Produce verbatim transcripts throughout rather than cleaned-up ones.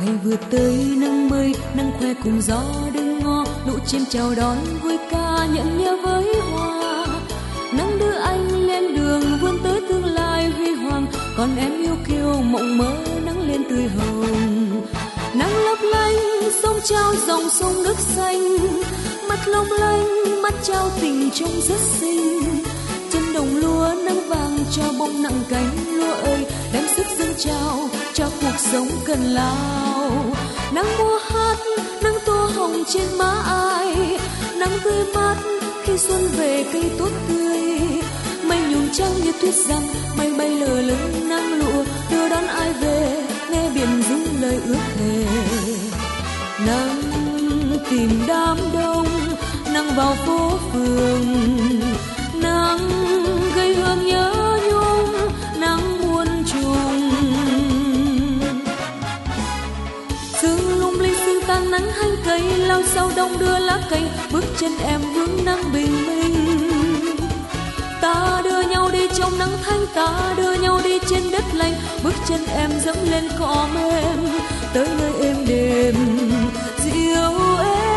Ngày vừa tới nắng mây, nắng khoe cùng gió đứng ngó, lũ chim chào đón vui ca nhận nhớ với hoa. Nắng đưa anh lên đường vươn tới tương lai huy hoàng, còn em yêu kiêu mộng mơ nắng lên tươi hồng. Nắng lấp lánh sông trao dòng sông nước xanh, mắt long lanh mắt trao tình trông rất xinh. Chân đồng lúa nắng vàng cho bông nặng cánh lúa ơi, đem sức dâng trao cho cuộc sống cần lao. Nắng mùa hát nắng tô hồng trên má ai, nắng tươi mát khi xuân về cây tốt tươi. Mây nhung trắng như tuyết rằng mây bay lờ lững nắng lụa đưa đón ai về, nghe biển rung lời ước thề. Nắng tìm đám đông, nắng vào phố phường, nắng gây hương nhớ nhung, nắng muôn trùng. Sương lung linh sương tan nắng hanh cây, lao sau đông đưa lá cây, bước chân em vững nắng bình minh. Ta đưa nhau đi trong nắng thanh, ta đưa nhau đi trên đất lạnh, bước chân em dẫm lên cỏ mềm, tới nơi êm đềm dịu êm.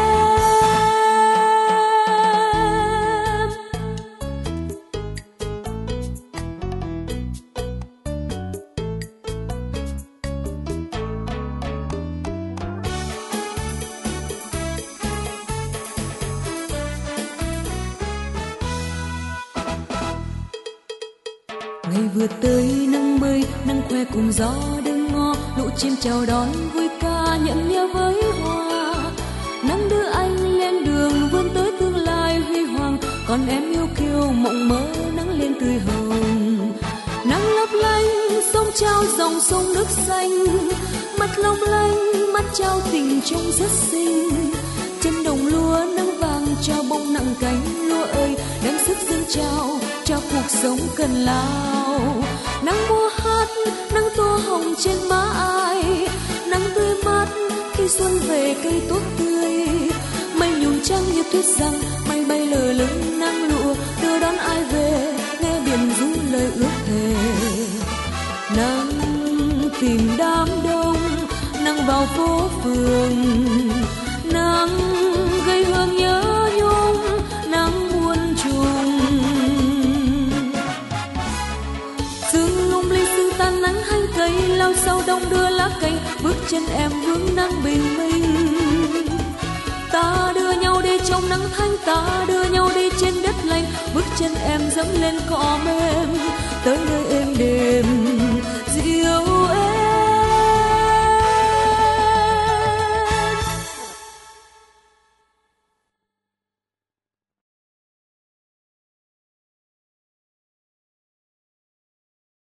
Ngày vừa tới nắng mây, nắng khoe cùng gió đứng ngó, lũ chim chào đón vui ca nhận nhớ với hoa. Nắng đưa anh lên đường vươn tới tương lai huy hoàng, còn em yêu kiêu mộng mơ nắng lên tươi hồng. Nắng lấp lánh sông trao dòng sông nước xanh, mắt long lanh mắt trao tình trông rất xinh. Chân đồng lúa nắng vàng cho bông nặng cánh lúa ơi, đem sức dâng trao cho cuộc sống cần lao. Nắng mùa hát nắng tô hồng trên má ai, nắng tươi mát khi xuân về cây tốt tươi. Mây nhung trắng như tuyết rằng mây bay lờ lững nắng lụa đưa đón ai về, nghe biển rung lời ước thề. Nắng tìm đám đông, nắng vào phố phường, nắng gây hương nhớ nhung, nắng muôn trùng. Sương lung linh sương tan nắng hanh cây, lao sau đông đưa lá cây, bước chân em vững nắng bình minh. Ta đưa nhau đi trong nắng thanh, ta đưa nhau đi trên đất lạnh, bước chân em dẫm lên cỏ mềm, tới nơi